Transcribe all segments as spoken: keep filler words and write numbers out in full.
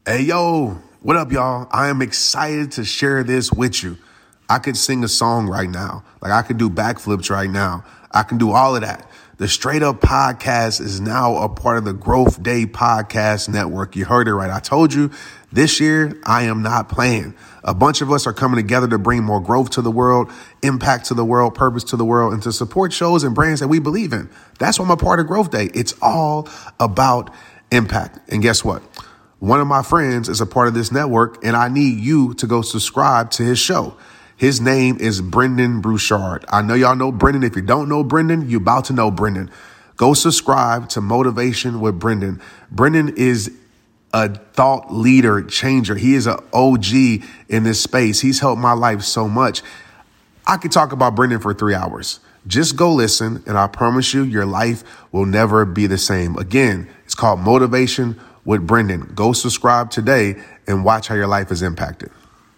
Hey, yo, what up, y'all? I am excited to share this with you. I could sing a song right now. Like, I could do backflips right now. I can do all of that. The Straight Up Podcast is now a part of the Growth Day Podcast Network. You heard it right. I told you this year, I am not playing. A bunch of us are coming together to bring more growth to the world, impact to the world, purpose to the world, and to support shows and brands that we believe in. That's why I'm a part of Growth Day. It's all about impact. And guess what? One of my friends is a part of this network, and I need you to go subscribe to his show. His name is Brendan Brouchard. I know y'all know Brendan. If you don't know Brendan, you're about to know Brendan. Go subscribe to Motivation with Brendan. Brendan is a thought leader changer. He is an O G in this space. He's helped my life so much. I could talk about Brendan for three hours. Just go listen, and I promise you, your life will never be the same. Again, it's called Motivation with Brendan. Go subscribe today and watch how your life is impacted.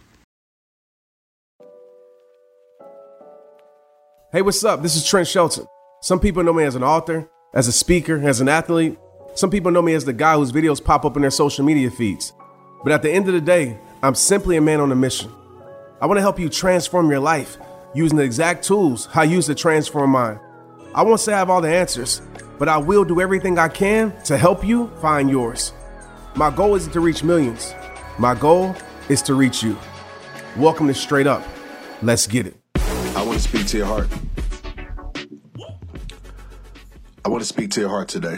Hey, what's up? This is Trent Shelton. Some people know me as an author, as a speaker, as an athlete. Some people know me as the guy whose videos pop up in their social media feeds. But at the end of the day, I'm simply a man on a mission. I want to help you transform your life using the exact tools I use to transform mine. I won't say I have all the answers, but I will do everything I can to help you find yours. My goal isn't to reach millions. My goal is to reach you. Welcome to Straight Up. Let's get it. I want to speak to your heart. I want to speak to your heart today.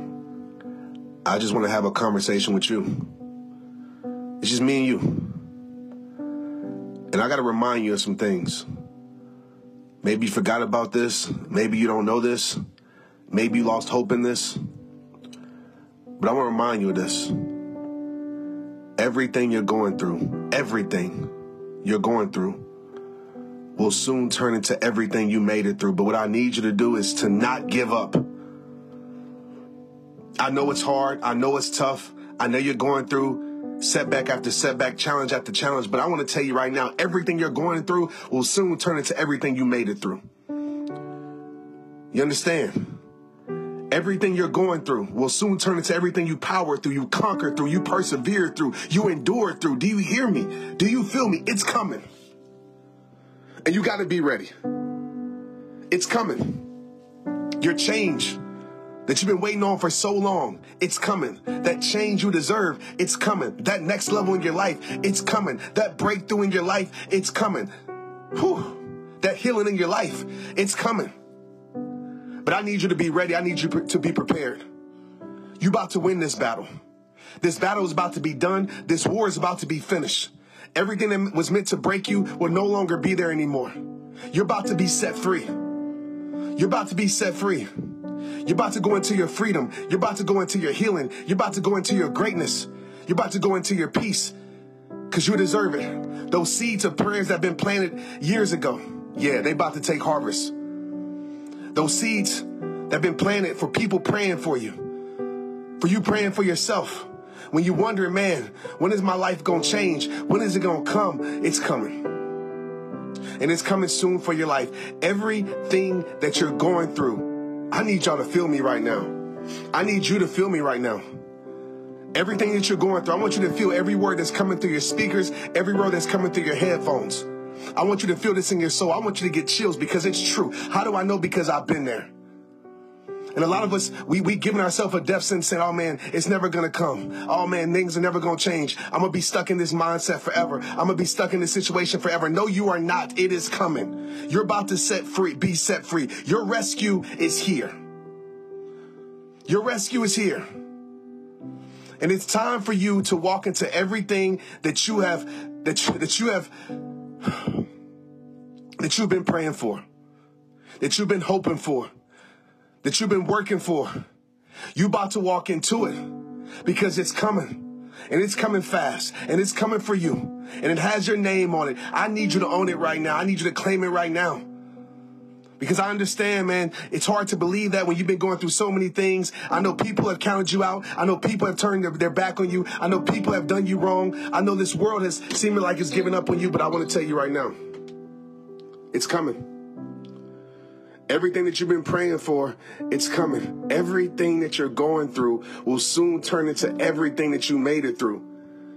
I just want to have a conversation with you. It's just me and you. And I got to remind you of some things. Maybe you forgot about this. Maybe you don't know this. Maybe you lost hope in this. But I want to remind you of this. Everything you're going through, everything you're going through will soon turn into everything you made it through. But what I need you to do is to not give up. I know it's hard. I know it's tough. I know you're going through setback after setback, challenge after challenge. But I want to tell you right now, everything you're going through will soon turn into everything you made it through. You understand? Everything you're going through will soon turn into everything you powered through, you conquered through, you persevered through, you endured through. Do you hear me? Do you feel me? It's coming. And you got to be ready. It's coming. Your change that you've been waiting on for so long, it's coming. That change you deserve, it's coming. That next level in your life, it's coming. That breakthrough in your life, it's coming. Whew. That healing in your life, it's coming. But I need you to be ready. I need you to be prepared. You're about to win this battle. This battle is about to be done. This war is about to be finished. Everything that was meant to break you will no longer be there anymore. You're about to be set free. You're about to be set free. You're about to go into your freedom. You're about to go into your healing. You're about to go into your greatness. You're about to go into your peace because you deserve it. Those seeds of prayers that have been planted years ago, yeah, they about to take harvest. Those seeds that have been planted for people praying for you, for you praying for yourself. When you're wondering, man, when is my life going to change? When is it going to come? It's coming. And it's coming soon for your life. Everything that you're going through, I need y'all to feel me right now. I need you to feel me right now. Everything that you're going through, I want you to feel every word that's coming through your speakers, every word that's coming through your headphones. I want you to feel this in your soul. I want you to get chills because it's true. How do I know? Because I've been there. And a lot of us, we we giving ourselves a death sentence saying, oh, man, it's never going to come. Oh, man, things are never going to change. I'm going to be stuck in this mindset forever. I'm going to be stuck in this situation forever. No, you are not. It is coming. You're about to set free, be set free. Your rescue is here. Your rescue is here. And it's time for you to walk into everything that you have, that you, that you have, that you've been praying for, that you've been hoping for, that you've been working for. You about to walk into it because it's coming, and it's coming fast, and it's coming for you, and it has your name on it. I need you to own it right now. I need you to claim it right now. Because I understand, man, it's hard to believe that when you've been going through so many things. I know people have counted you out. I know people have turned their, their back on you. I know people have done you wrong. I know this world has seemed like it's given up on you, but I want to tell you right now, it's coming. Everything that you've been praying for, it's coming. Everything that you're going through will soon turn into everything that you made it through.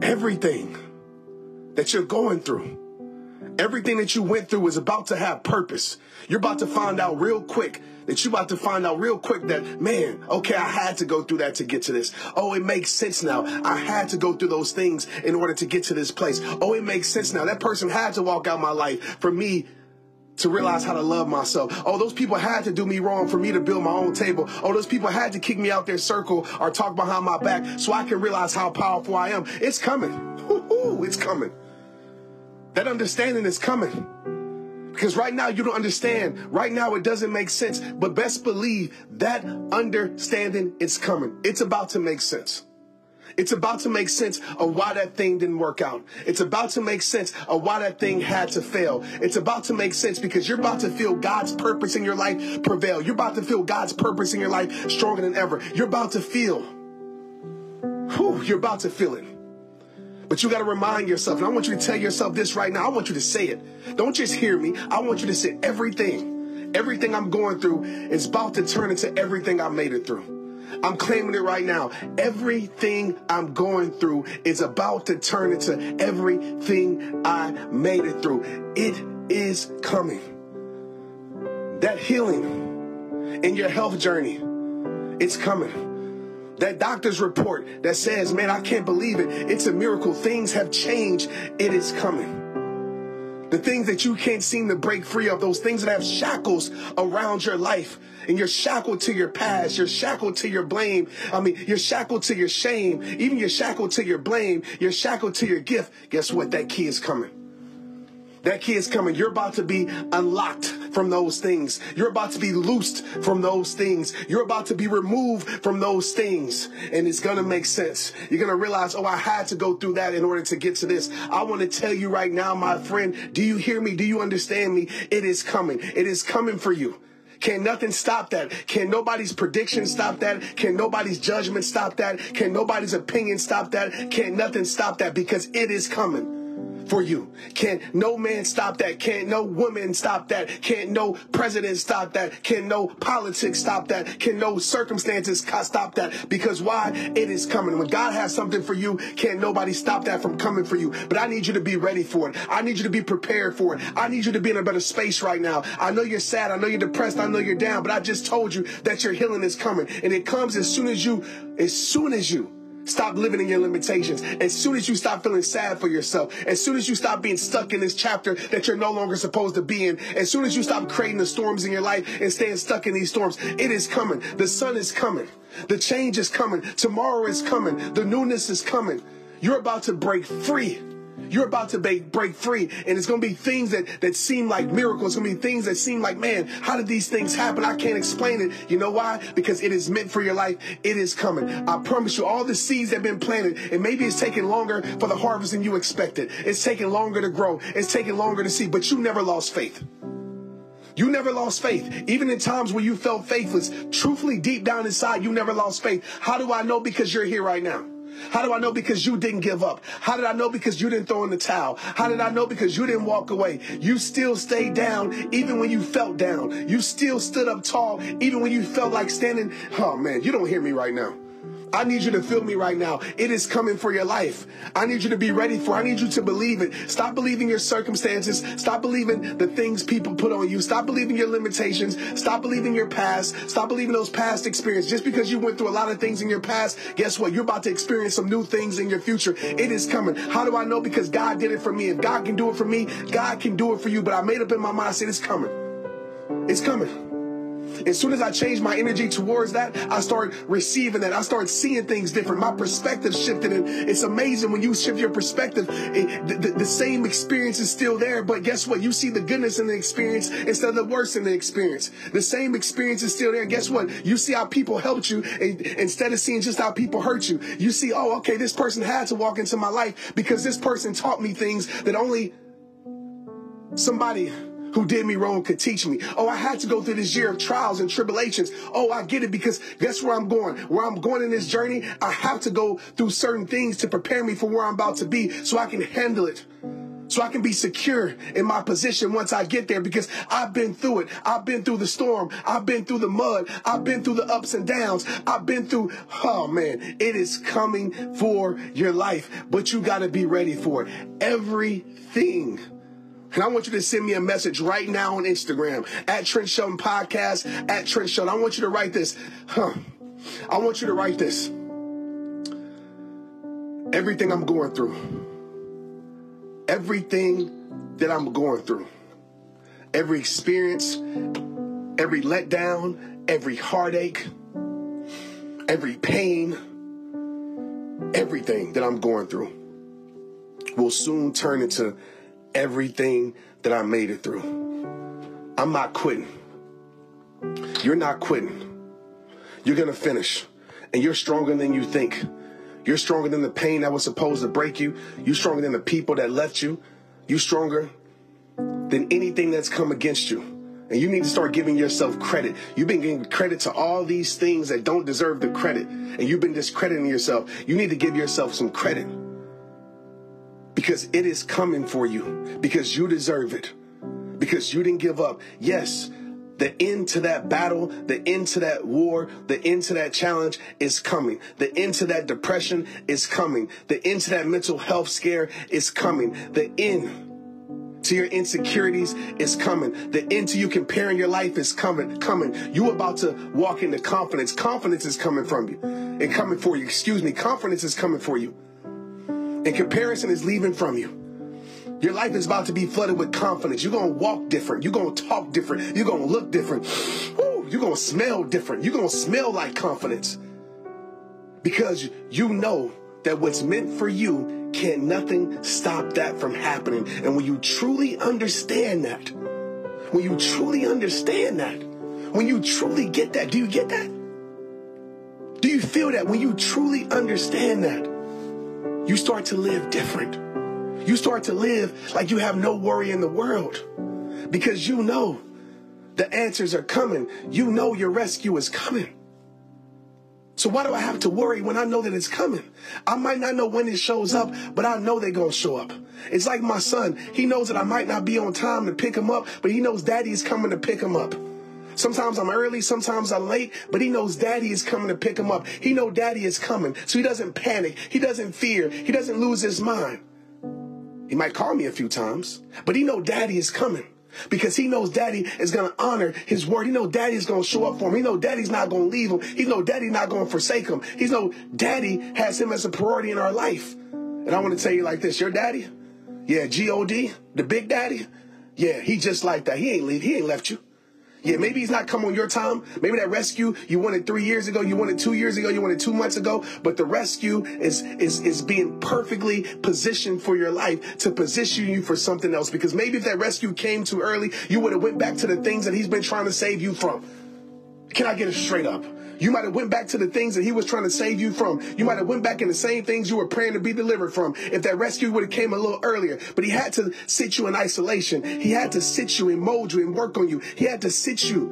everything that you're going through, everything that you went through is about to have purpose. You're about to find out real quick that you're about to find out real quick that, man, okay, I had to go through that to get to this. Oh, it makes sense now. I had to go through those things in order to get to this place. Oh, it makes sense now. That person had to walk out my life for me to realize how to love myself. Oh, those people had to do me wrong for me to build my own table. Oh, those people had to kick me out their circle or talk behind my back so I can realize how powerful I am. It's coming. Woo-hoo, it's coming. That understanding is coming. Because right now you don't understand. Right now it doesn't make sense. But best believe that understanding is coming. It's about to make sense. It's about to make sense of why that thing didn't work out. It's about to make sense of why that thing had to fail. It's about to make sense because you're about to feel God's purpose in your life prevail. You're about to feel God's purpose in your life stronger than ever. You're about to feel. Whew, you're about to feel it. But you got to remind yourself, and I want you to tell yourself this right now. I want you to say it. Don't just hear me. I want you to say everything. Everything I'm going through is about to turn into everything I made it through. I'm claiming it right now. Everything I'm going through is about to turn into everything I made it through. It is coming. That healing in your health journey, it's coming. That doctor's report that says, man, I can't believe it. It's a miracle. Things have changed. It is coming. The things that you can't seem to break free of, those things that have shackles around your life, and you're shackled to your past, you're shackled to your blame. I mean, you're shackled to your shame, even you're shackled to your blame, you're shackled to your gift. Guess what? That key is coming. That key is coming. You're about to be unlocked from those things. You're about to be loosed from those things. You're about to be removed from those things. And it's going to make sense. You're going to realize, oh, I had to go through that in order to get to this. I want to tell you right now, my friend, do you hear me? Do you understand me? It is coming. It is coming for you. Can nothing stop that? Can nobody's prediction stop that? Can nobody's judgment stop that? Can nobody's opinion stop that? Can nothing stop that? Because it is coming for you. Can't no man stop that. Can't no woman stop that. Can't no president stop that. Can no politics stop that. Can no circumstances stop that. Because why? It is coming. When God has something for you, can't nobody stop that from coming for you. But I need you to be ready for it. I need you to be prepared for it. I need you to be in a better space right now. I know you're sad. I know you're depressed. I know you're down. But I just told you that your healing is coming. And it comes as soon as you, as soon as you stop living in your limitations. As soon as you stop feeling sad for yourself. As soon as you stop being stuck in this chapter that you're no longer supposed to be in. As soon as you stop creating the storms in your life and staying stuck in these storms. It is coming. The sun is coming. The change is coming. Tomorrow is coming. The newness is coming. You're about to break free. You're about to break, break free. And it's going to be things that, that seem like miracles. It's going to be things that seem like, man, how did these things happen? I can't explain it. You know why? Because it is meant for your life. It is coming. I promise you, all the seeds that have been planted, and maybe it's taking longer for the harvest than you expected. It's taking longer to grow. It's taking longer to see, but you never lost faith. You never lost faith. Even in times where you felt faithless, truthfully, deep down inside, you never lost faith. How do I know? Because you're here right now. How do I know? Because you didn't give up. How did I know? Because you didn't throw in the towel. How did I know? Because you didn't walk away. You still stayed down even when you felt down. You still stood up tall even when you felt like standing. Oh man, you don't hear me right now. I need you to feel me right now. It is coming for your life. I need you to be ready for it. I need you to believe it. Stop believing your circumstances. Stop believing the things people put on you. Stop believing your limitations. Stop believing your past. Stop believing those past experiences. Just because you went through a lot of things in your past, guess what? You're about to experience some new things in your future. It is coming. How do I know? Because God did it for me. If God can do it for me, God can do it for you. But I made up in my mind, I said, it's coming. It's coming. As soon as I changed my energy towards that, I started receiving that. I started seeing things different. My perspective shifted. And it's amazing when you shift your perspective, it, the, the, the same experience is still there. But guess what? You see the goodness in the experience instead of the worst in the experience. The same experience is still there. And guess what? You see how people helped you and, instead of seeing just how people hurt you. You see, oh, okay, this person had to walk into my life because this person taught me things that only somebody who did me wrong could teach me. Oh, I had to go through this year of trials and tribulations. Oh, I get it, because guess where I'm going? Where I'm going in this journey, I have to go through certain things to prepare me for where I'm about to be so I can handle it. So I can be secure in my position once I get there, because I've been through it. I've been through the storm. I've been through the mud. I've been through the ups and downs. I've been through, oh man, it is coming for your life, but you got to be ready for it. Everything. And I want you to send me a message right now on Instagram at Trent Shelton Podcast, at Trent Shelton. I want you to write this. Huh. I want you to write this. Everything I'm going through. Everything that I'm going through, every experience, every letdown, every heartache, every pain, everything that I'm going through will soon turn into everything that I made it through. I'm not quitting. You're not quitting. You're going to finish, and you're stronger than you think. You're stronger than the pain that was supposed to break you. You're stronger than the people that left you. You're stronger than anything that's come against you. And you need to start giving yourself credit. You've been giving credit to all these things that don't deserve the credit. And you've been discrediting yourself. You need to give yourself some credit. Because it is coming for you. Because you deserve it. Because you didn't give up. Yes, the end to that battle, the end to that war, the end to that challenge is coming. The end to that depression is coming. The end to that mental health scare is coming. The end to your insecurities is coming. The end to you comparing your life is coming. Coming. You about to walk into confidence. Confidence is coming from you and coming for you. Excuse me. Confidence is coming for you. And comparison is leaving from you. Your life is about to be flooded with confidence. You're going to walk different. You're going to talk different. You're going to look different. Woo, you're going to smell different. You're going to smell like confidence. Because you know that what's meant for you, can nothing stop that from happening. And when you truly understand that, when you truly understand that, when you truly get that, do you get that? Do you feel that? When you truly understand that, you start to live different. You start to live like you have no worry in the world, because you know the answers are coming. You know your rescue is coming. So why do I have to worry when I know that it's coming? I might not know when it shows up, but I know they're going to show up. It's like my son. He knows that I might not be on time to pick him up, but he knows daddy is coming to pick him up. Sometimes I'm early, sometimes I'm late, but he knows daddy is coming to pick him up. He knows daddy is coming, so he doesn't panic. He doesn't fear. He doesn't lose his mind. He might call me a few times, but he knows daddy is coming, because he knows daddy is going to honor his word. He knows daddy is going to show up for him. He knows daddy's not going to leave him. He knows daddy's not going to forsake him. He knows daddy has him as a priority in our life. And I want to tell you like this, your daddy, yeah, G O D, the big daddy, yeah, he just like that. He ain't leave. He ain't left you. Yeah, maybe he's not come on your time. Maybe that rescue you wanted three years ago, you wanted two years ago, you wanted two months ago. But the rescue is is is being perfectly positioned for your life, to position you for something else. Because maybe if that rescue came too early, you would have went back to the things that he's been trying to save you from. Can I get it straight up? You might have went back to the things that he was trying to save you from. You might have went back in the same things you were praying to be delivered from if that rescue would have came a little earlier. But he had to sit you in isolation. He had to sit you and mold you and work on you. He had to sit you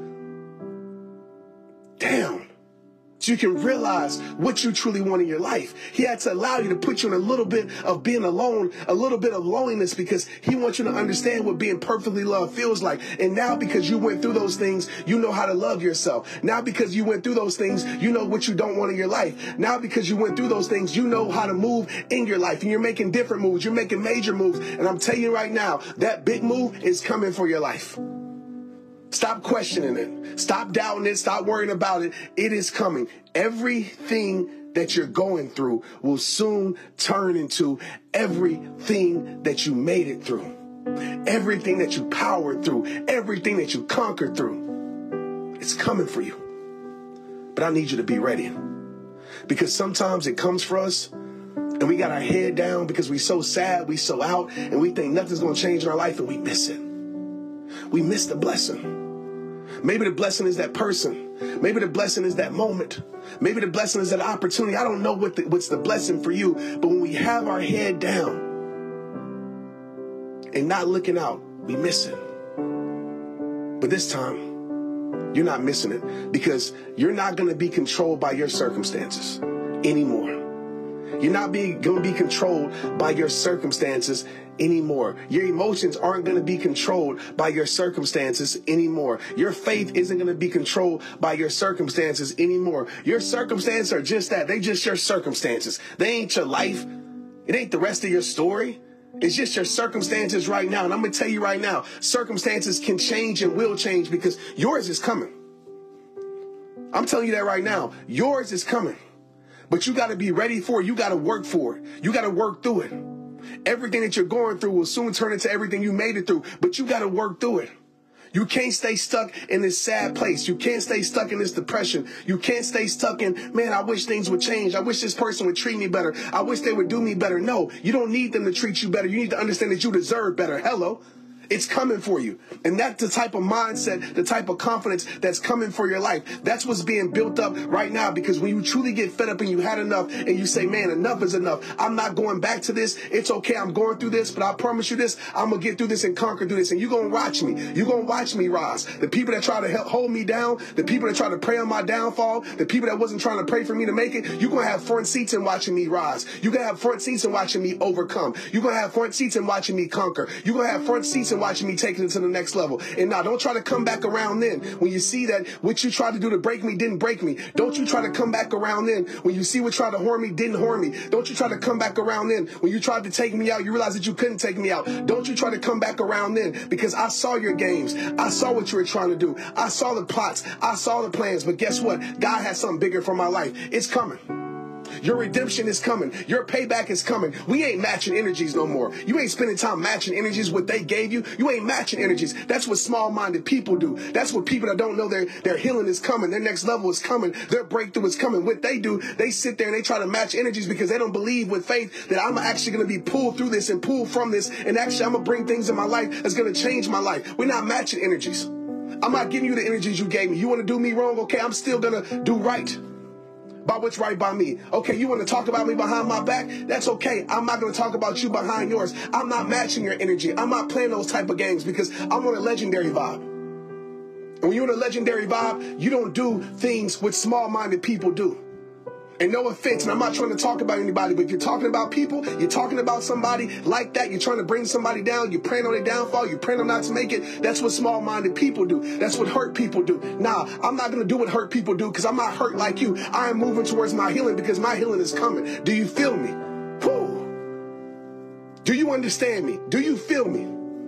down so you can realize what you truly want in your life. He had to allow you to put you in a little bit of being alone, a little bit of loneliness, because he wants you to understand what being perfectly loved feels like. And now, because you went through those things, you know how to love yourself. Now, because you went through those things, you know what you don't want in your life. Now, because you went through those things, you know how to move in your life. And you're making different moves. You're making major moves. And I'm telling you right now, that big move is coming for your life. Stop questioning it. Stop doubting it. Stop worrying about it. It is coming. Everything that you're going through will soon turn into everything that you made it through. Everything that you powered through. Everything that you conquered through. It's coming for you. But I need you to be ready. Because sometimes it comes for us and we got our head down because we're so sad, we so out, and we think nothing's going to change in our life, and we miss it. We miss the blessing. Maybe the blessing is that person. Maybe the blessing is that moment. Maybe the blessing is that opportunity. I don't know what the, what's the blessing for you. But when we have our head down and not looking out, we miss it. But this time, you're not missing it, because you're not going to be controlled by your circumstances anymore. You're not being going to be controlled by your circumstances anymore. Your emotions aren't going to be controlled by your circumstances anymore. Your faith isn't going to be controlled by your circumstances anymore. Your circumstances are just that. They just your circumstances. They ain't your life. It ain't the rest of your story. It's just your circumstances right now. And I'm going to tell you right now, circumstances can change and will change because yours is coming. I'm telling you that right now. Yours is coming. But you got to be ready for it. You got to work for it. You got to work through it. Everything that you're going through will soon turn into everything you made it through. But you got to work through it. You can't stay stuck in this sad place. You can't stay stuck in this depression. You can't stay stuck in, man, I wish things would change. I wish this person would treat me better. I wish they would do me better. No, you don't need them to treat you better. You need to understand that you deserve better. Hello. It's coming for you. And that's the type of mindset, the type of confidence that's coming for your life. That's what's being built up right now, because when you truly get fed up and you had enough and you say, man, enough is enough. I'm not going back to this. It's okay. I'm going through this, but I promise you this, I'm going to get through this and conquer through this. And you're going to watch me. You're going to watch me rise. The people that try to help hold me down, the people that try to pray on my downfall, the people that wasn't trying to pray for me to make it, you're going to have front seats in watching me rise. You're going to have front seats in watching me overcome. You're going to have front seats in watching me conquer. You're going to have front seats in watching me take it into the next level. And now don't try to come back around then when you see that what you tried to do to break me didn't break me. Don't you try to come back around then when you see what tried to harm me didn't harm me. Don't you try to come back around then when you tried to take me out, you realize that you couldn't take me out. Don't you try to come back around then, because I saw your games. I saw what you were trying to do. I saw the plots. I saw the plans. But guess what? God has something bigger for my life. It's coming. Your redemption is coming. Your payback is coming. We ain't matching energies no more. You ain't spending time matching energies what they gave you. You ain't matching energies. That's what small-minded people do. That's what people that don't know their, their healing is coming. Their next level is coming. Their breakthrough is coming. What they do, they sit there and they try to match energies because they don't believe with faith that I'm actually going to be pulled through this and pulled from this. And actually, I'm going to bring things in my life that's going to change my life. We're not matching energies. I'm not giving you the energies you gave me. You want to do me wrong? Okay, I'm still going to do right by what's right by me. Okay, you want to talk about me behind my back? That's okay. I'm not going to talk about you behind yours. I'm not matching your energy. I'm not playing those type of games because I'm on a legendary vibe. And when you're on a legendary vibe, you don't do things what small-minded people do. And no offense, and I'm not trying to talk about anybody, but if you're talking about people, you're talking about somebody like that, you're trying to bring somebody down, you're praying on their downfall, you're praying on not to make it, that's what small-minded people do. That's what hurt people do. Nah, I'm not going to do what hurt people do because I'm not hurt like you. I am moving towards my healing because my healing is coming. Do you feel me? Whew. Do you understand me? Do you feel me?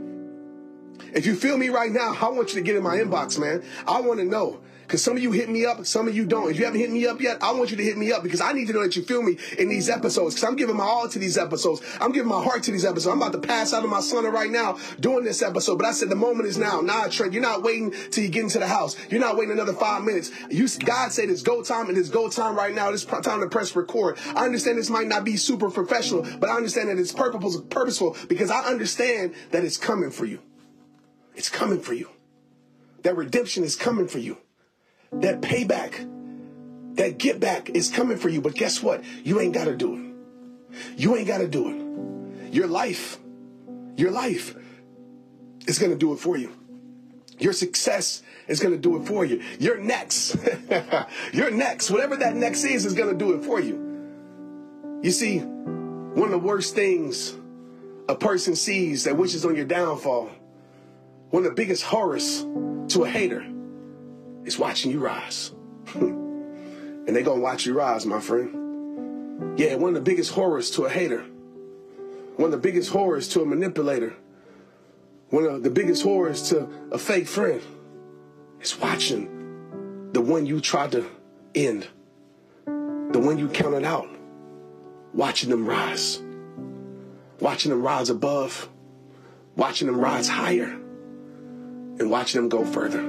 If you feel me right now, I want you to get in my inbox, man. I want to know. Because some of you hit me up, some of you don't. If you haven't hit me up yet, I want you to hit me up because I need to know that you feel me in these episodes. Because I'm giving my all to these episodes. I'm giving my heart to these episodes. I'm about to pass out of my sauna right now doing this episode. But I said the moment is now. Nah, Trent, you're not waiting till you get into the house. You're not waiting another five minutes. You, God said it's go time, and it's go time right now. It's time to press record. I understand this might not be super professional, but I understand that it's purposeful, purposeful because I understand that it's coming for you. It's coming for you. That redemption is coming for you. That payback, that get back is coming for you. But guess what? You ain't got to do it. You ain't got to do it. Your life, your life is going to do it for you. Your success is going to do it for you. Your next, your next, whatever that next is, is going to do it for you. You see, one of the worst things a person sees that wishes on your downfall, one of the biggest horrors to a hater, is watching you rise. And they're going to watch you rise, my friend. Yeah, one of the biggest horrors to a hater, one of the biggest horrors to a manipulator, one of the biggest horrors to a fake friend is watching the one you tried to end, the one you counted out, watching them rise, watching them rise above, watching them rise higher, and watching them go further.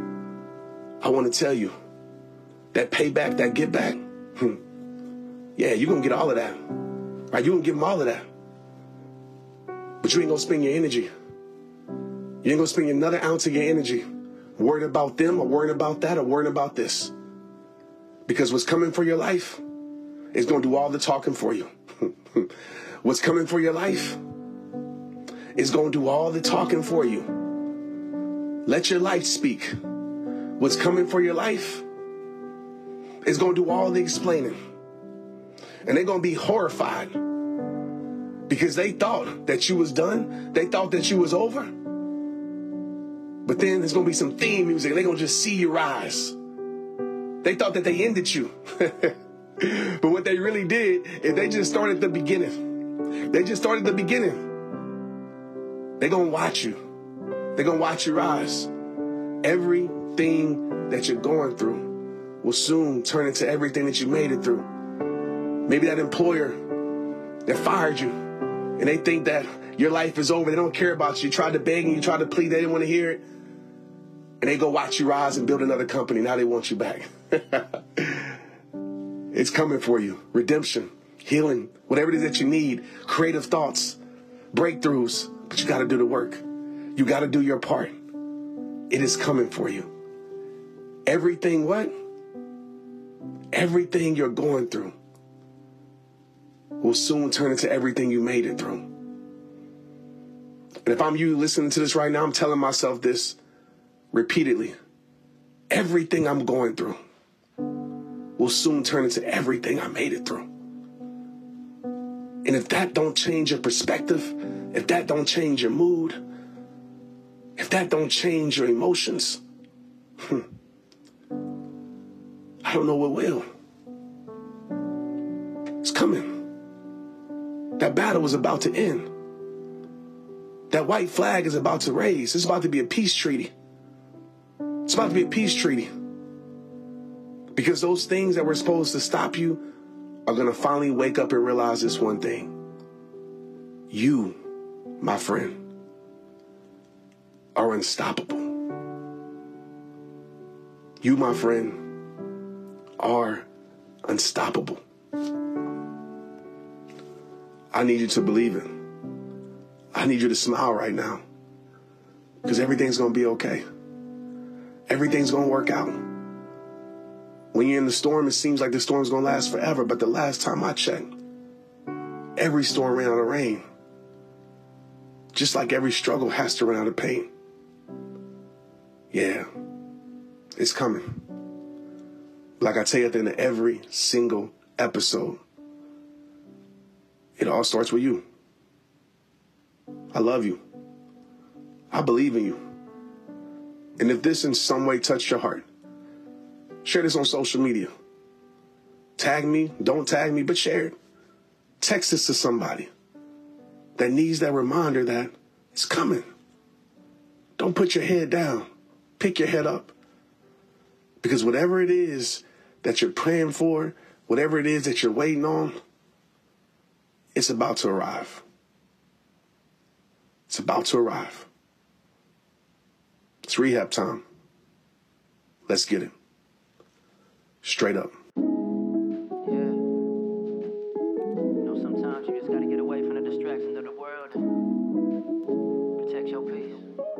I want to tell you, that payback, that get back, hmm, yeah, you're going to get all of that. Right? You're going to give them all of that. But you ain't going to spend your energy. You ain't going to spend another ounce of your energy worried about them or worrying about that or worrying about this. Because what's coming for your life is going to do all the talking for you. What's coming for your life is going to do all the talking for you. Let your life speak. What's coming for your life is going to do all the explaining. And they're going to be horrified because they thought that you was done. They thought that you was over. But then there's going to be some theme music and they're going to just see you rise. They thought that they ended you. But what they really did is they just started at the beginning. They just started at the beginning. They're going to watch you. They're going to watch you rise. Everything that you're going through will soon turn into everything that you made it through. Maybe that employer that fired you and they think that your life is over. They don't care about you. You tried to beg and you tried to plead. They didn't want to hear it. And they go watch you rise and build another company. Now they want you back. It's coming for you. Redemption, healing, whatever it is that you need, creative thoughts, breakthroughs. But you got to do the work. You got to do your part. It is coming for you. Everything what? Everything you're going through will soon turn into everything you made it through. And if I'm you listening to this right now, I'm telling myself this repeatedly. Everything I'm going through will soon turn into everything I made it through. And if that don't change your perspective, if that don't change your mood, if that don't change your emotions, hmm, I don't know what will. It's coming. That battle is about to end. That white flag is about to raise. It's about to be a peace treaty. It's about to be a peace treaty. Because those things that were supposed to stop you are going to finally wake up and realize this one thing. You, my friend, are unstoppable. You, my friend, are unstoppable. I need you to believe it. I need you to smile right now. Because everything's going to be okay. Everything's going to work out. When you're in the storm, it seems like the storm's going to last forever. But the last time I checked, every storm ran out of rain. Just like every struggle has to run out of pain. Yeah, it's coming. Like I tell you at the end of every single episode, it all starts with you. I love you. I believe in you. And if this in some way touched your heart, share this on social media. Tag me, don't tag me, but share it. Text this to somebody that needs that reminder that it's coming. Don't put your head down. Pick your head up. Because whatever it is that you're praying for, whatever it is that you're waiting on, it's about to arrive. It's about to arrive. It's rehab time. Let's get it. Straight up. Yeah. You know, sometimes you just gotta get away from the distractions of the world and protect your peace.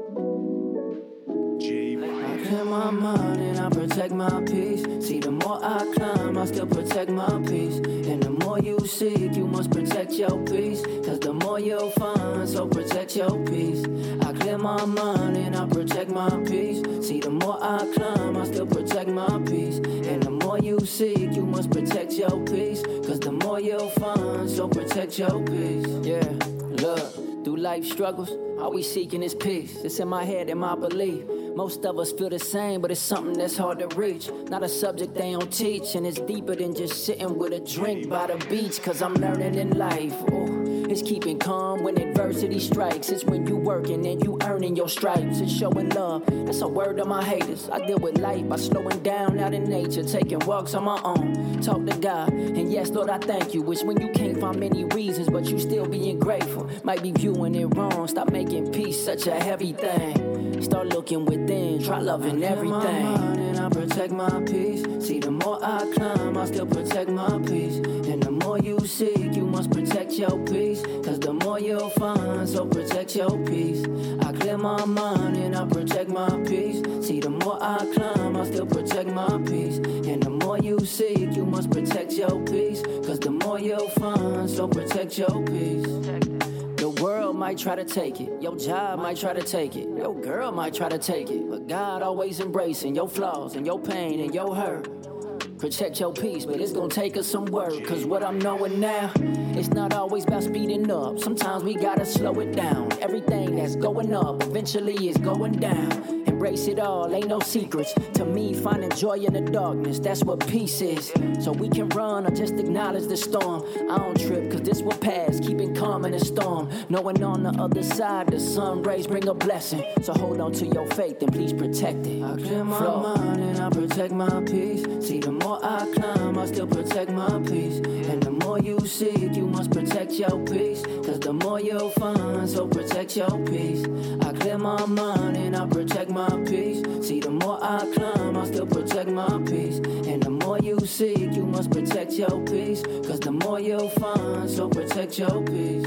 I clear my mind and I protect my peace. See, the more I climb, I still protect my peace. And the more you seek, you must protect your peace. Cause the more you'll find, so protect your peace. I clear my mind and I protect my peace. See, the more I climb, I still protect my peace. And the more you seek, you must protect your peace. Cause the more you'll find, so protect your peace. Yeah, look, through life struggles, all we seeking is peace. It's in my head and my belief. Most of us feel the same, but it's something that's hard to reach. Not a subject they don't teach, and it's deeper than just sitting with a drink by the beach. Cause I'm learning in life, ooh, it's keeping calm when adversity strikes. It's when you working and you earning your stripes. It's showing love, that's a word to my haters. I deal with life by slowing down out in nature, taking walks on my own. Talk to God, and yes, Lord, I thank you. It's when you can't find many reasons, but you still being grateful. Might be viewing it wrong, stop making peace such a heavy thing. Start looking within, try loving everything. My mind and I protect my peace. See, the more I climb, I still protect my peace. And the more you seek, you must protect your peace. Cause the more you'll find, so protect your peace. I clear my mind and I protect my peace. See, the more I climb, I still protect my peace. And the more you seek, you must protect your peace. Cause the more you'll find, so protect your peace. The world might try to take it, your job might try to take it, your girl might try to take it, but God always embracing your flaws and your pain and your hurt. protect your peace, but it's gonna take us some work. Cause what I'm knowing now, it's not always about speeding up. Sometimes we gotta slow it down. Everything that's going up eventually is going down. Embrace it all, ain't no secrets. To me, finding joy in the darkness, that's what peace is. So we can run or just acknowledge the storm. I don't trip, cause this will pass, keeping calm in the storm. Knowing on the other side, the sun rays bring a blessing. So hold on to your faith and please protect it. I clear my Flow. mind and I protect my peace. See, the more I climb, I still protect my peace. And the more you seek, you must protect your peace. Cause the more you'll find, so protect your peace. I clear my mind and I protect my peace. See, the more I climb, I still protect my peace. And the more you seek, you must protect your peace. Cause the more you'll find, so protect your peace.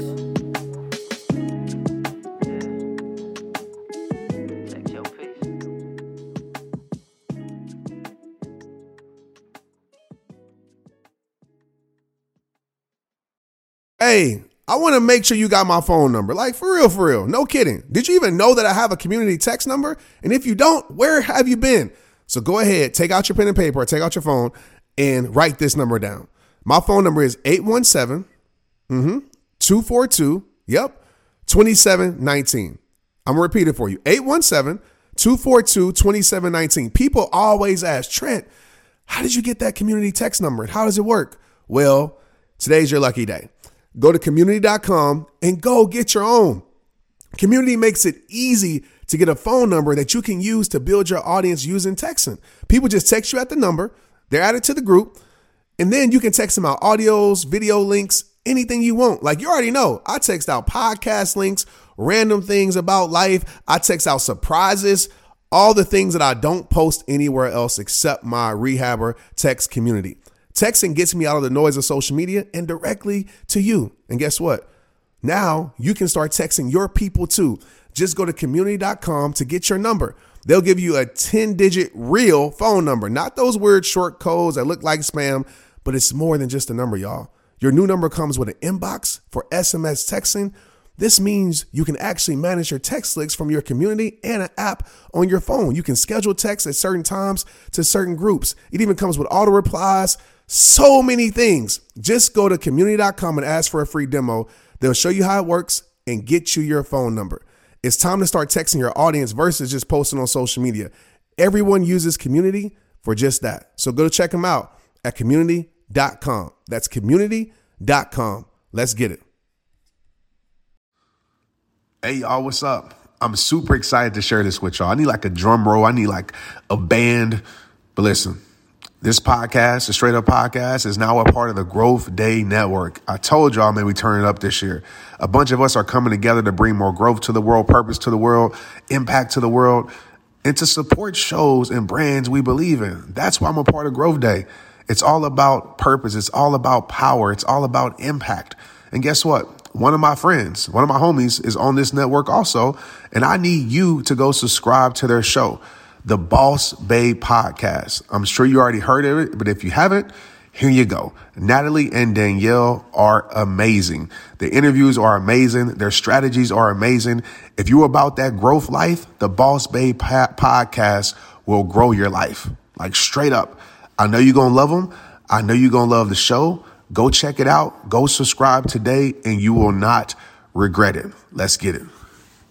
Hey, I want to make sure you got my phone number. Like, for real, for real. No kidding. Did you even know that I have a community text number? And if you don't, where have you been? So go ahead, take out your pen and paper, or take out your phone, and write this number down. My phone number is eight one seven, two four two, yep, two seven one nine. I'm going to repeat it for you. eight one seven, two four two, two seven one nine. People always ask, Trent, how did you get that community text number? And how does it work? Well, today's your lucky day. Go to community dot com and go get your own. Community makes it easy to get a phone number that you can use to build your audience using texting. People just text you at the number, they're added to the group, and then you can text them out audios, video links, anything you want. Like you already know, I text out podcast links, random things about life. I text out surprises, all the things that I don't post anywhere else except my Rehabber text community. Texting gets me out of the noise of social media and directly to you. And guess what? Now you can start texting your people too. Just go to community dot com to get your number. They'll give you a ten digit real phone number, not those weird short codes that look like spam, but it's more than just a number, y'all. Your new number comes with an inbox for S M S texting. This means you can actually manage your text links from your community and an app on your phone. You can schedule texts at certain times to certain groups. It even comes with auto replies. So many things. Just go to community dot com and ask for a free demo. They'll show you how it works and get you your phone number. It's time to start texting your audience versus just posting on social media. Everyone uses Community for just that. So go check them out at community dot com. That's community dot com. Let's get it. Hey, y'all, what's up? I'm super excited to share this with y'all. I need like a drum roll. I need like a band. But listen, this podcast, the Straight Up Podcast, is now a part of the Growth Day Network. I told y'all, man, we turn it up this year. A bunch of us are coming together to bring more growth to the world, purpose to the world, impact to the world, and to support shows and brands we believe in. That's why I'm a part of Growth Day. It's all about purpose. It's all about power. It's all about impact. And guess what? One of my friends, one of my homies is on this network also, and I need you to go subscribe to their show, the Boss Babe Podcast. I'm sure you already heard of it, but if you haven't, here you go. Natalie and Danielle are amazing. The interviews are amazing. Their strategies are amazing. If you're about that growth life, the Boss Babe Podcast will grow your life. Like straight up. I know you're going to love them. I know you're going to love the show. Go check it out. Go subscribe today and you will not regret it. Let's get it.